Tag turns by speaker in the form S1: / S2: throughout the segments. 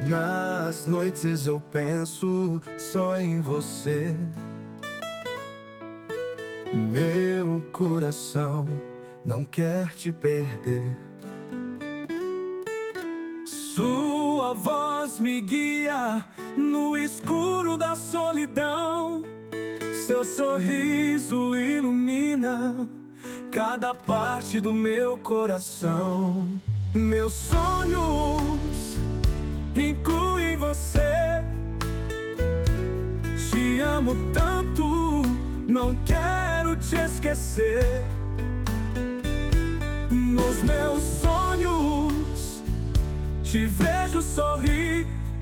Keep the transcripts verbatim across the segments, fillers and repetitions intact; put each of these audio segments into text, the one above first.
S1: Nas noites eu penso só em você. Meu coração não quer te perder. Sua voz me guia no escuro da solidão. Seu sorriso ilumina cada parte do meu coração. Meus sonhos incluem você. Te amo tanto, não quero te esquecer. Nos meus sonhos te vejo sorrir.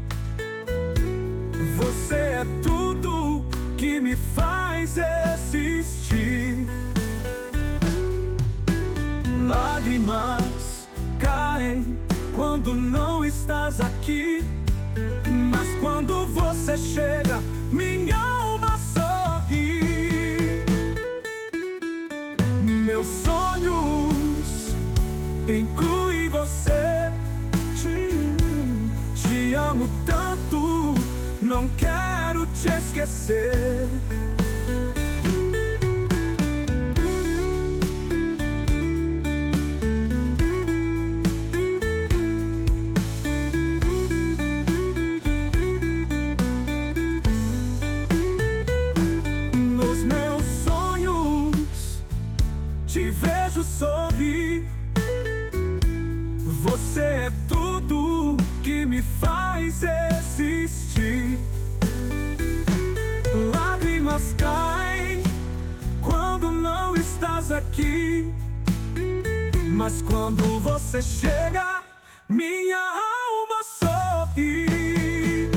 S1: Você é tudo que me faz existir. Lágrimas caem quando não estás aqui, mas quando você chega, minha alma sorri. Meus sonhos incluem você. Te, te amo tanto, não quero te esquecer. Nos meus sonhos te vejo sorrir. Você é tudo que me faz existir. Lágrimas caem quando não estás aqui, mas quando você chega, minha alma sorri.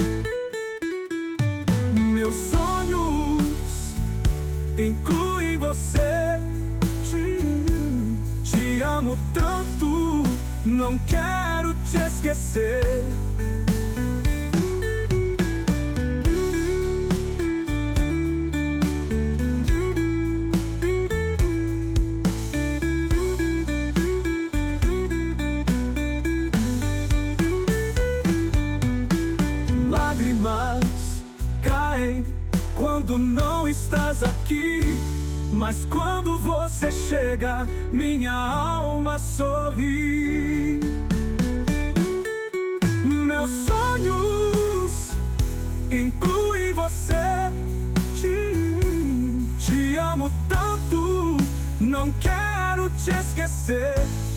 S1: Meus sonhos incluem você. Te, te amo tanto, não quero te esquecer. Lágrimas caem quando não estás aqui, mas quando você chega, minha alma sorri. Meus sonhos incluem você. Te, te amo tanto, não quero te esquecer.